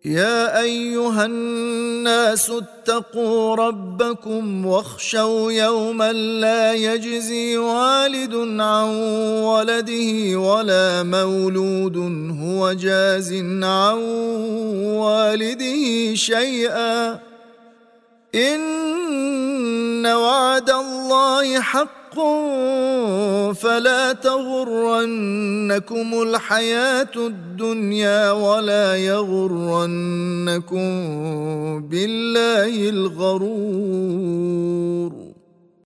يا أيها الناس اتقوا ربكم واخشوا يوما لا يجزي والد عن ولده ولا مولود هو جاز عن والده شيئا، إن وعد الله حق فلا تغرنكم الحياة الدنيا ولا يغرنكم بالله الغرور.